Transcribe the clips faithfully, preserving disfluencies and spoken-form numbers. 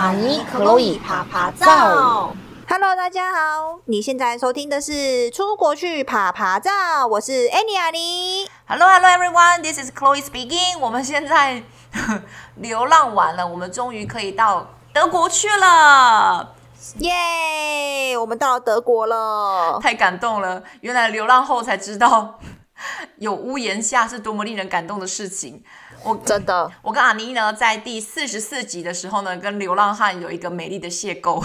阿尼克洛伊爬爬照。 Hello， 大家好，你现在收听的是出国去爬爬照，我是 Annie 阿尼。 Hello，Hello everyone，this is Chloe speaking。我们现在流浪完了，我们终于可以到德国去了。 耶、yeah, 我们到了德国了， 太感动了！原来流浪后才知道，有屋檐下是多么令人感动的事情。我真的， 我跟阿妮呢，在第四十四集的时候呢，跟流浪汉有一个美丽的邂逅。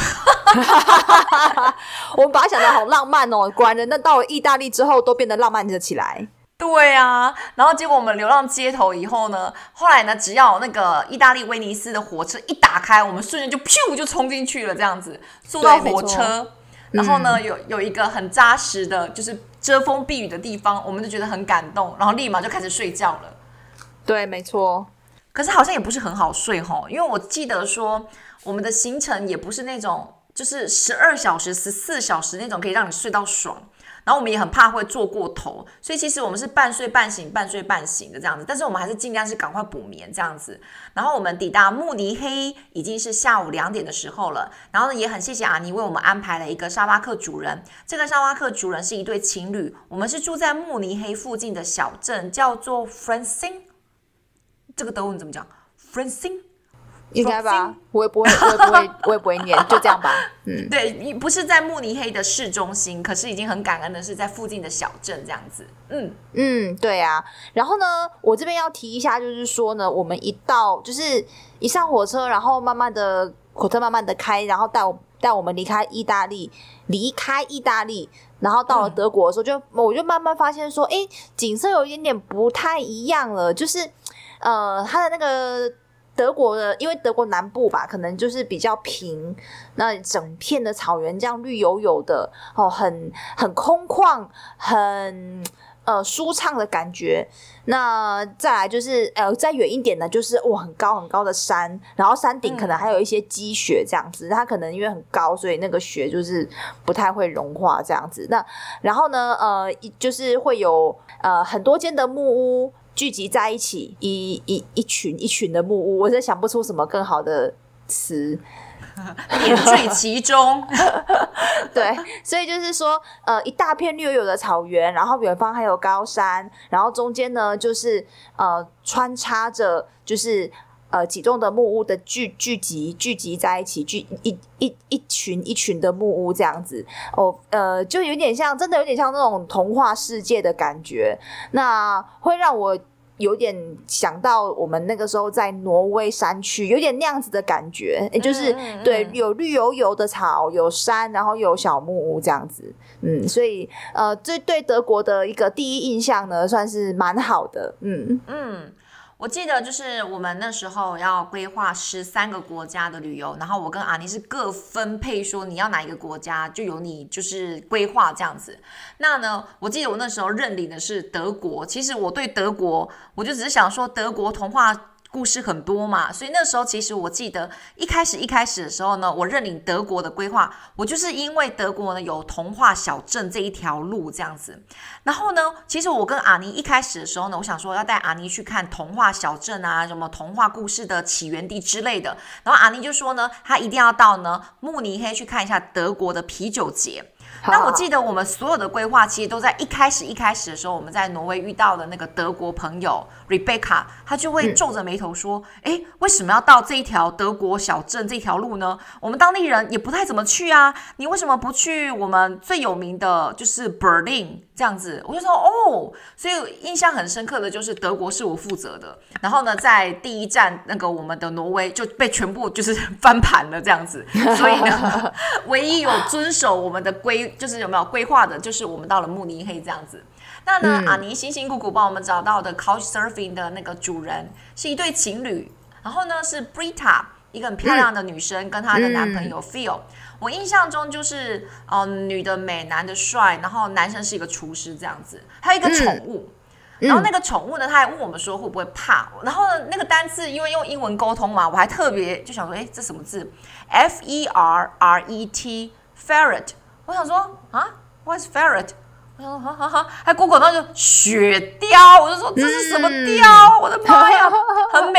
我们把它想得好浪漫哦，果然人那到了意大利之后都变得浪漫了起来。 对啊，然后结果我们流浪街头以后呢，后来呢，只要那个意大利威尼斯的火车一打开，我们瞬间就咻就冲进去了，这样子坐到火车，然后呢、嗯、有有一个很扎实的，就是遮风避雨的地方，我们就觉得很感动，然后立马就开始睡觉了。 对，没错。 可是好像也不是很好睡齁，因为我记得说我们的行程也不是那种就是十二小时、十四小时那种可以让你睡到爽。然后我们也很怕会坐过头，所以其实我们是半睡半醒半睡半醒的这样子，但是我们还是尽量是赶快补眠这样子。然后我们抵达慕尼黑已经是下午两点的时候了，然后呢也很谢谢阿妮为我们安排了一个沙巴克主人，这个沙巴克主人是一对情侣，我们是住在慕尼黑附近的小镇叫做 Francine， 这个德文怎么讲 Francine？ 应该吧，我也不会，我也不会，我也不会念，就这样吧。嗯， 对，不是在慕尼黑的市中心，可是已经很感恩的是在附近的小镇这样子。嗯嗯，对啊。然后呢，我这边要提一下，就是说呢，我们一到就是一上火车，然后慢慢的火车慢慢的开，然后带我带我们离开意大利，离开意大利，然后到了德国的时候，就我就慢慢发现说，哎，景色有一点点不太一样了，就是呃，它的那个。德国的，因为德国南部吧，可能就是比较平，那整片的草原这样绿油油的，哦，很很空旷，很呃舒畅的感觉。那再来就是呃再远一点呢，就是哇很高很高的山，然后山顶可能还有一些积雪这样子。它可能因为很高，所以那个雪就是不太会融化这样子。那然后呢，呃，就是会有呃很多间的木屋。聚集在一起，一一一群一群的木屋，我真的想不出什么更好的词， 点缀其中。 对，所以就是说，呃，一大片绿油油的草原，然后远方还有高山，然后中间呢就是呃穿插着就是呃几栋的木屋的聚聚集聚集在一起，聚一一一群一群的木屋这样子，哦，呃，就有点像，真的有点像那种童话世界的感觉，那会让我。有点想到我们那个时候在挪威山区，有点那样子的感觉，就是、嗯嗯、对，有绿油油的草，有山，然后有小木屋这样子，嗯，所以呃，这对德国的一个第一印象呢，算是蛮好的，嗯嗯。我记得就是我们那时候要规划十三个国家的旅游，然后我跟阿妮是各分配说你要哪一个国家，就由你就是规划这样子。那呢，我记得我那时候认领的是德国，其实我对德国，我就只是想说德国童话故事很多嘛，所以那时候其实我记得一开始一开始的时候呢，我认领德国的规划，我就是因为德国呢有童话小镇这一条路这样子。然后呢，其实我跟阿妮一开始的时候呢，我想说要带阿妮去看童话小镇啊，什么童话故事的起源地之类的。然后阿妮就说呢，她一定要到呢慕尼黑去看一下德国的啤酒节。那我记得我们所有的规划其实都在一开始一开始的时候，我们在挪威遇到的那个德国朋友 Rebecca， 她就会皱着眉头说，诶、嗯，为什么要到这一条德国小镇这条路呢？我们当地人也不太怎么去啊，你为什么不去我们最有名的就是 Berlin 这样子？我就说哦，所以印象很深刻的就是德国是我负责的，然后呢在第一站那个我们的挪威就被全部就是翻盘了这样子，所以呢唯一有遵守我们的规就是有没有规划的，就是我们到了慕尼黑这样子。那呢，嗯、阿妮辛辛苦苦帮我们找到的 Couchsurfing 的那个主人是一对情侣，然后呢是 Brita， 一个很漂亮的女生、嗯、跟她的男朋友 Phil。我印象中就是，呃，女的美，男的帅，然后男生是一个厨师这样子，还有一个宠物。嗯、然后那个宠物呢，他还问我们说会不会怕。然后呢，那个单字因为用英文沟通嘛，我还特别就想说，哎，这什么字 ？F E R R E T ferret。我想说啊 ，What is ferret？ 我想说哈哈哈，还 Google 到就雪貂，我就说这是什么貂？嗯、我的妈呀，很美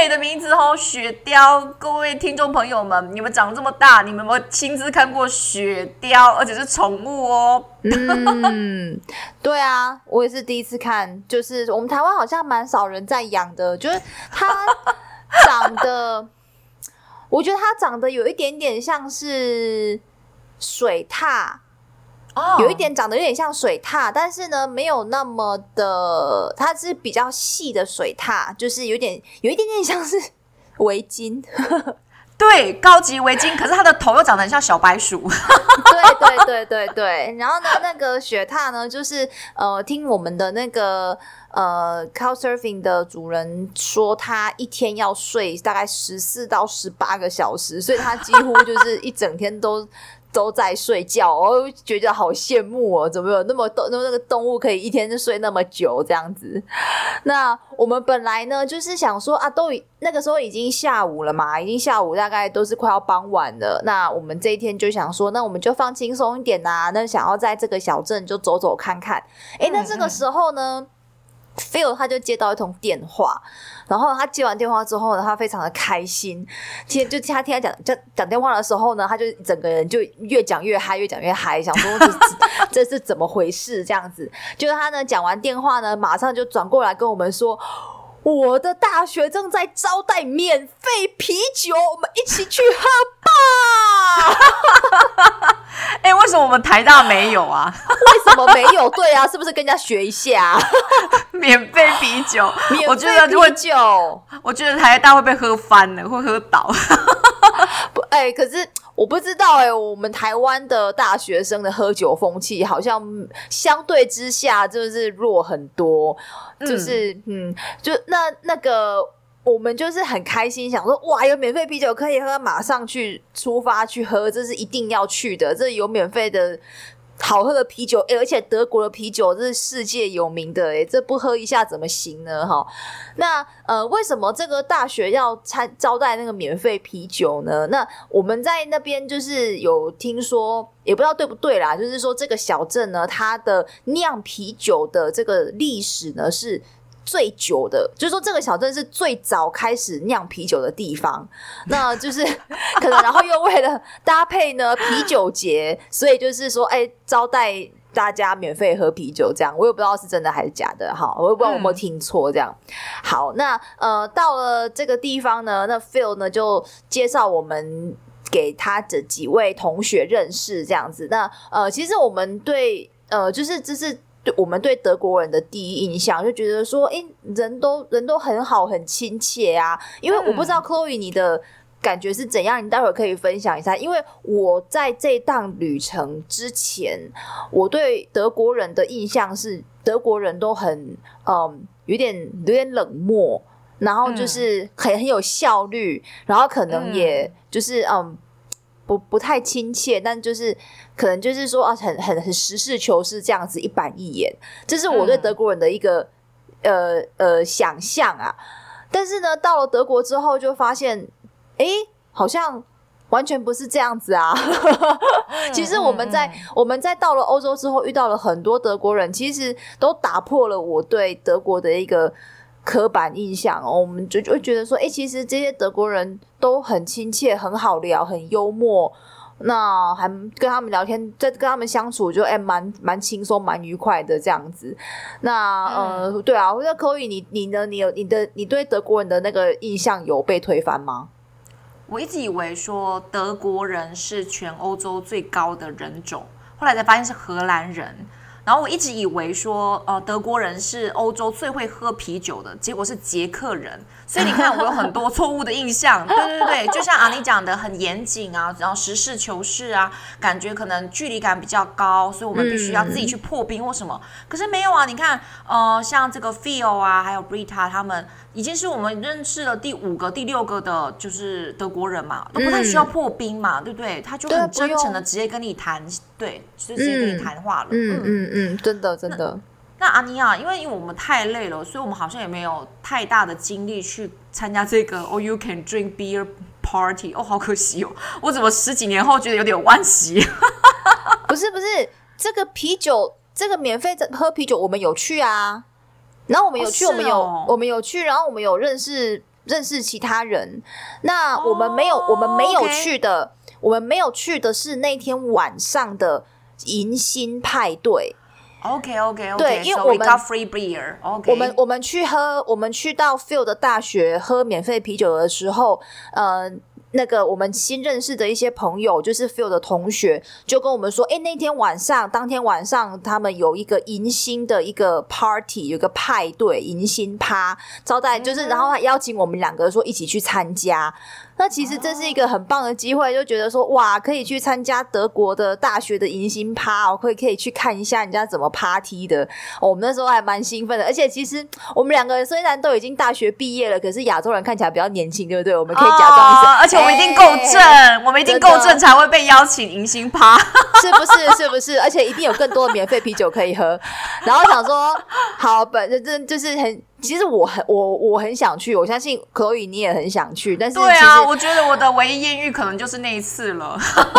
美的名字哦，雪貂。各位听众朋友们，你们长这么大，你们有没有亲自看过雪貂？而且是宠物哦。 嗯，对啊，我也是第一次看，就是我们台湾好像蛮少人在养的，就是它长得，我觉得它长得有一点点像是水獭。 哦， 有一点长得有点像水獭，但是呢，没有那么的，它是比较细的水獭，就是有点有一点点像是围巾。 对，高级围巾，可是它的头又长得很像小白鼠。 对对对对对，然后呢，那个雪獭呢，就是呃，听我们的那个呃 Couchsurfing 的主人说，他一天要睡大概十四到十八个小时，所以他几乎就是一整天都。都在睡觉，我觉得好羡慕哦！怎么有那么动那个动物可以一天就睡那么久这样子？那我们本来呢就是想说啊，都那个时候已经下午了嘛，已经下午大概都是快要傍晚了。那我们这一天就想说，那我们就放轻松一点啊，那想要在这个小镇就走走看看。诶，那这个时候呢？嗯嗯Phil 他就接到一通电话，然后他接完电话之后呢，他非常的开心。听就他听他讲讲讲电话的时候呢，他就整个人就越讲越嗨，越讲越嗨，想说这这是怎么回事这样子。就是他呢讲完电话呢，马上就转过来跟我们说。我的大学正在招待免费啤酒，我们一起去喝吧！ 哎、欸，为什么我们台大没有啊？ 为什么没有？对啊，是不是跟人家学一下？ 免费啤酒， 免我觉得费啤酒， 我觉得台大会被喝翻了，会喝倒。 哎、欸，可是我不知道哎、欸，我们台湾的大学生的喝酒风气好像相对之下就是弱很多，就是嗯，嗯就那那个我们就是很开心，想说哇，有免费啤酒可以喝，马上去出发去喝，这是一定要去的，这有免费的。好喝的啤酒、欸、而且德国的啤酒这是世界有名的、欸、这不喝一下怎么行呢？那呃，为什么这个大学要参招待那个免费啤酒呢？那我们在那边就是有听说，也不知道对不对啦，就是说这个小镇呢，它的酿啤酒的这个历史呢是最久的，就是说这个小镇是最早开始酿啤酒的地方，那就是可能然后又为了搭配呢啤酒节，所以就是说哎招待大家免费喝啤酒这样，我也不知道是真的还是假的哈，我也不知道我有没有听错这样、嗯、好，那呃到了这个地方呢，那 Phil 呢就介绍我们给他的几位同学认识这样子，那呃其实我们对呃就是就是对我们对德国人的第一印象就觉得说，哎，人都人都很好，很亲切啊。因为我不知道 Chloe 你的感觉是怎样，你待会儿可以分享一下。因为我在这趟旅程之前，我对德国人的印象是，德国人都很嗯，有点有点冷漠，然后就是很很有效率，然后可能也就是嗯。不不太亲切，但就是可能就是说啊，很很很实事求是这样子一板一眼，这是我对德国人的一个、嗯、呃呃想象啊。但是呢，到了德国之后就发现，哎，好像完全不是这样子啊。其实我们在、嗯嗯、我们在到了欧洲之后遇到了很多德国人，其实都打破了我对德国的一个刻板印象哦，我们就会觉得说，哎，其实这些德国人都很亲切，很好聊，很幽默，那还跟他们聊天，在跟他们相处就哎蛮蛮轻松、蛮愉快的这样子。那呃，嗯、对啊，那 Chloe 你你呢？你有你的你对德国人的那个印象有被推翻吗？ 我一直以为说德国人是全欧洲最高的人种，后来才发现是荷兰人。然后我一直以为说，呃，德国人是欧洲最会喝啤酒的，结果是捷克人。所以你看，我有很多错误的印象。对对对，就像阿妮讲的，很严谨啊，然后实事求是啊，感觉可能距离感比较高，所以我们必须要自己去破冰或什么。嗯、可是没有啊，你看，呃，像这个 Phil 啊，还有 Brita 他们，已经是我们认识了第五个、第六个的，就是德国人嘛，都不太需要破冰嘛，嗯、对不对？他就很真诚的直接跟你谈，对，就直接跟你谈话了。 嗯嗯嗯。嗯，真的真的。 那, 那阿尼亚，因为因为我们太累了，所以我们好像也没有太大的精力去参加这个 All You Can Drink Beer Party。哦，好可惜哦！我怎么十几年后觉得有点惋惜？ 不是不是，这个啤酒，这个免费喝啤酒，我们有去啊。然后我们有去，哦哦、我们有我们有去，然后我们有认识认识其他人。那我们没有，我们没有去的，我们没有去的是那天晚上的迎新派对。 OK OK OK， 对，因为 so 我们 we got free beer， OK， 我们我们去喝，我们去到 Phil 的大学喝免费啤酒的时候，呃。那个我们新认识的一些朋友，就是 Phil 的同学，就跟我们说，哎，那天晚上，当天晚上他们有一个迎新的一个 party， 有一个派对，迎新趴招待，就是、嗯、然后他邀请我们两个说一起去参加。那其实这是一个很棒的机会，就觉得说哇，可以去参加德国的大学的迎新趴哦，可以可以去看一下人家怎么 party 的、哦。我们那时候还蛮兴奋的，而且其实我们两个人虽然都已经大学毕业了，可是亚洲人看起来比较年轻，对不对？我们可以假装是、 哦，而且我们一定够正，欸、我们一定够正才会被邀请迎新趴， 是不是？是不是？而且一定有更多的免费啤酒可以喝。然后想说，好，本这就是很。其实我很我我很想去，我相信可以你也很想去，但是对啊，我觉得我的唯一艳遇可能就是那一次了。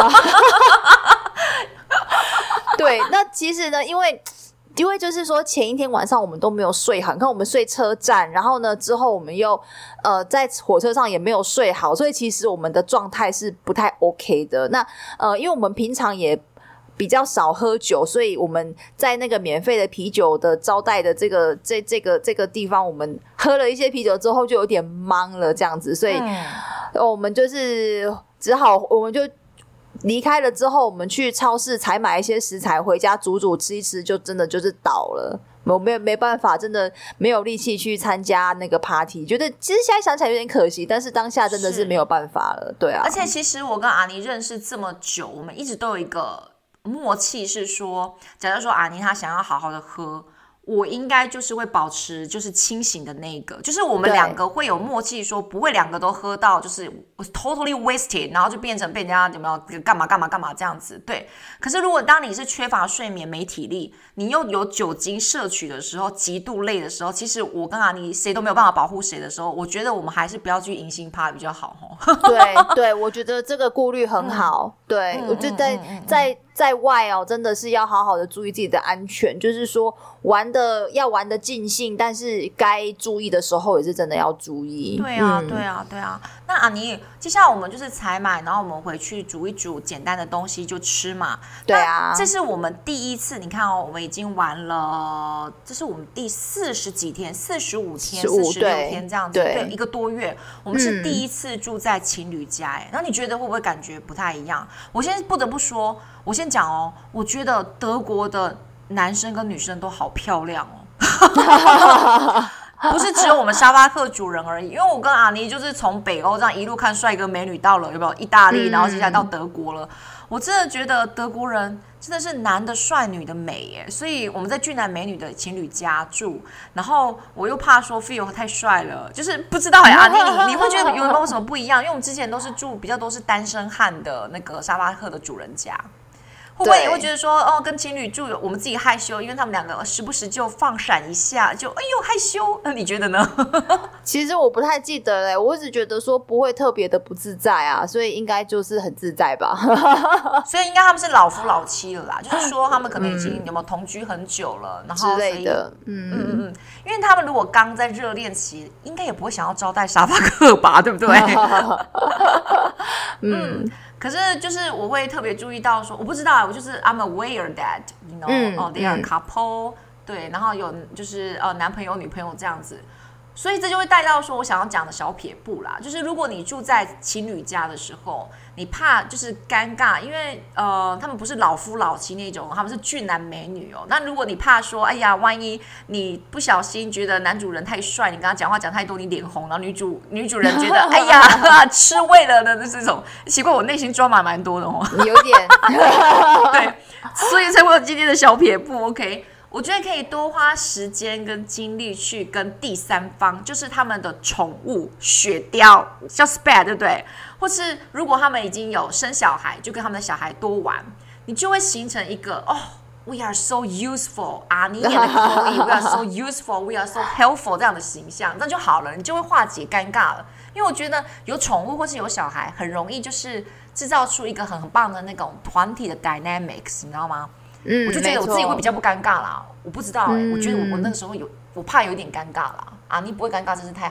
对，那其实呢，因为因为就是说前一天晚上我们都没有睡好，你看我们睡车站，然后呢之后我们又呃在火车上也没有睡好，所以其实我们的状态是不太 OK 的。那呃，因为我们平常也比较少喝酒，所以我们在那个免费的啤酒的招待的这个这这个这个地方，我们喝了一些啤酒之后就有点懵了这样子，所以、嗯、我们就是只好我们就离开了之后，我们去超市采买一些食材回家煮煮吃一吃，就真的就是倒了。我没没办法，真的没有力气去参加那个 party， 觉得其实现在想起来有点可惜，但是当下真的是没有办法了，对啊。 而且其实我跟阿妮认识这么久，我们一直都有一个默契是说，假如说阿妮她想要好好的喝，我应该就是会保持就是清醒的那个，就是我们两个会有默契说不会两个都喝到就是 totally wasted， 然后就变成被人家有没有干嘛干嘛干嘛这样子。对，可是如果当你是缺乏睡眠没体力，你又有酒精摄取的时候，极度累的时候，其实我跟阿妮谁都没有办法保护谁的时候，我觉得我们还是不要去迎新趴比较好。 对对，我觉得这个顾虑很好。嗯、对、嗯、我觉得在、嗯、在在外哦，真的是要好好的注意自己的安全，就是说玩的要玩的尽兴，但是该注意的时候也是真的要注意。 对啊、嗯、对啊对啊。那阿妮，接下来我们就是采买，然后我们回去煮一煮简单的东西就吃嘛。 对啊， 这是我们第一次，你看哦，我们已经玩了，这是我们第四十几天，四十五天，四十六天这样子，对，对一个多月，我们是第一次住在情侣家，哎、嗯，然后你觉得会不会感觉不太一样？我现在不得不说，我先讲哦，我觉得德国的男生跟女生都好漂亮哦。不是只有我们沙发客主人而已，因为我跟阿妮就是从北欧这样一路看帅哥美女到了有没有意大利，然后接下来到德国了。我真的觉得德国人真的是男的帅女的美耶，所以我们在俊男美女的情侣家住，然后我又怕说 Phil 太帅了，就是不知道哎，阿妮你你会觉得有没有什么不一样？因为我们之前都是住比较都是单身汉的那个沙发客的主人家。会不会也会觉得说，哦，跟情侣住，我们自己害羞，因为他们两个时不时就放闪一下，就哎呦害羞。那你觉得呢？ 其实我不太记得嘞，我只觉得说不会特别的不自在啊，所以应该就是很自在吧。 所以应该他们是老夫老妻了啦，就是说他们可能已经有没有同居很久了，然后之类的，嗯嗯嗯，因为他们如果刚在热恋期，应该也不会想要招待沙发客吧，对不对？嗯。可是就是我会特别注意到说，我不知道，我就是 I'm aware that you know，嗯、哦 they are a couple，、嗯、对，然后有就是呃男朋友女朋友这样子，所以这就会带到说我想要讲的小撇步啦，就是如果你住在情侣家的时候，你怕就是尴尬，因为呃他们不是老夫老妻那种，他们是俊男美女哦。那如果你怕说，哎呀，万一你不小心觉得男主人太帅，你跟他讲话讲太多，你脸红，然后女主女主人觉得，哎呀，吃味了的这种，奇怪，我内心抓马蛮多的哦， 有点， 对，所以才会有今天的小撇步 ，OK。我觉得可以多花时间跟精力去跟第三方，就是他们的宠物雪貂，叫 spay， 对不对？或是如果他们已经有生小孩，就跟他们的小孩多玩，你就会形成一个哦 ，we are so useful， 啊，你演的可以 ，we are so useful，we are so helpful 这样的形象，那就好了，你就会化解尴尬了。因为我觉得有宠物或是有小孩，很容易就是制造出一个很很棒的那种团体的 dynamics， 你知道吗？嗯，我就觉得我自己会比较不尴尬啦，我不知道哎、欸嗯，我觉得我我那个时候有，我怕有点尴尬啦。啊，你不会尴尬真是太好了。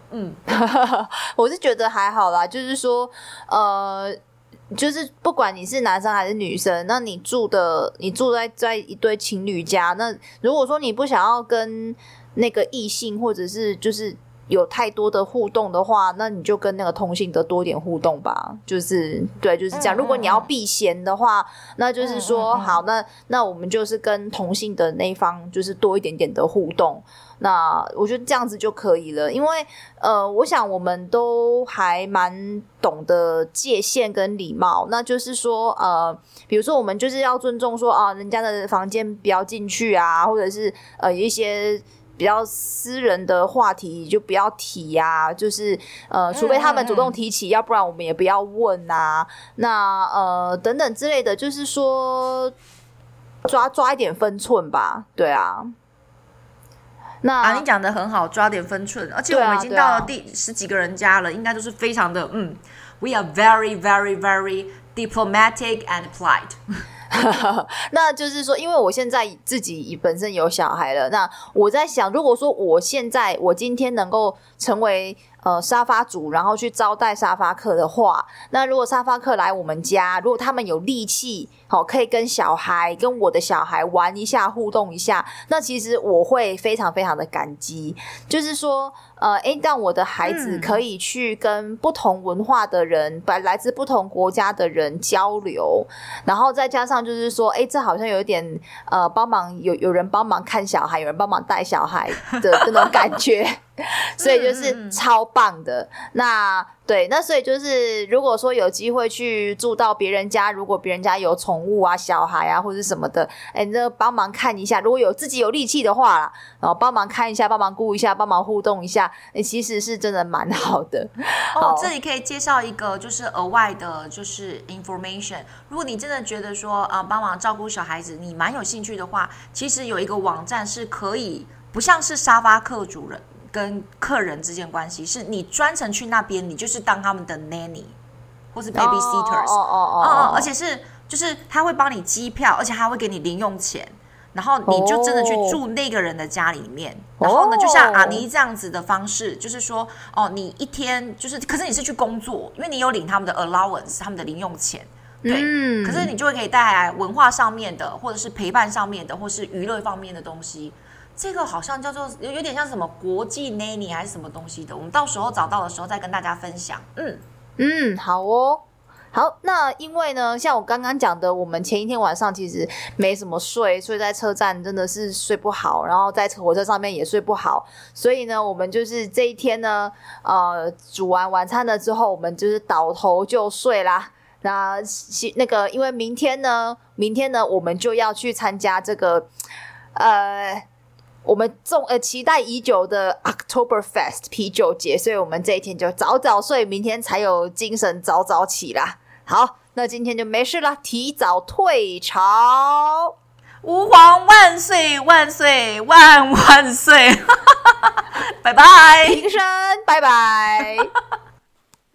嗯， 我是觉得还好啦，就是说，呃。就是不管你是男生还是女生，那你住的你住在在一堆情侣家，那如果说你不想要跟那个异性或者是就是有太多的互动的话，那你就跟那个同性的多点互动吧。就是对，就是这样。如果你要避嫌的话，那就是说好，那那我们就是跟同性的那一方就是多一点点的互动。那我觉得这样子就可以了，因为呃，我想我们都还蛮懂得界限跟礼貌。那就是说，呃，比如说我们就是要尊重说啊，人家的房间不要进去啊，或者是呃一些比较私人的话题就不要提啊，就是呃，除非他们主动提起，嗯嗯嗯要不然我们也不要问啊。那呃等等之类的，就是说抓抓一点分寸吧，对啊。那啊，你讲的很好，抓点分寸，而且我们已经到了第十几个人家了，应该都是非常的嗯 ，we are very very very diplomatic and polite 。 那就是说，因为我现在自己本身有小孩了，那我在想，如果说我现在我今天能够成为呃沙发主，然后去招待沙发客的话，那如果沙发客来我们家，如果他们有力气，好、哦、可以跟小孩跟我的小孩玩一下，互动一下，那其实我会非常非常的感激。就是说，呃，诶，让我的孩子可以去跟不同文化的人，来、嗯、来自不同国家的人交流，然后再加上就是说，诶，这好像有一点呃，帮忙有有人帮忙看小孩，有人帮忙带小孩的这种感觉。所以就是超棒的。那对，那所以就是如果说有机会去住到别人家，如果别人家有宠物啊、小孩啊或者什么的，哎，那帮忙看一下，如果有自己有力气的话啦，然后帮忙看一下，帮忙顾一下，帮忙互动一下，哎，其实是真的蛮好的。 哦，这里可以介绍一个就是额外的，就是 information。如果你真的觉得说啊、呃，帮忙照顾小孩子，你蛮有兴趣的话，其实有一个网站是可以，不像是沙发客主人跟客人之间关系，是你专程去那边，你就是当他们的 nanny 或是 babysitters， 哦哦哦哦，而且是就是他会帮你机票，而且他会给你零用钱，然后你就真的去住那个人的家里面，哦、然后呢，就像阿妮这样子的方式，就是说哦，你一天就是，可是你是去工作，因为你有领他们的 allowance， 他们的零用钱。对、嗯，可是你就会可以带来文化上面的，或者是陪伴上面的，或是娱乐方面的东西。这个好像叫做有有点像什么国际 nanny 还是什么东西的，我们到时候找到的时候再跟大家分享。嗯嗯，好哦。好，那因为呢，像我刚刚讲的，我们前一天晚上其实没什么睡，睡在车站真的是睡不好，然后在火车上面也睡不好，所以呢，我们就是这一天呢，呃，煮完晚餐了之后，我们就是倒头就睡啦。那那个，因为明天呢，明天呢，我们就要去参加这个，呃。我们重呃期待已久的 Oktoberfest 啤酒节，所以我们这一天就早早睡，明天才有精神早早起啦。好，那今天就没事啦，提早退潮。 吾皇万岁万岁万万岁！拜拜， 平身，拜拜。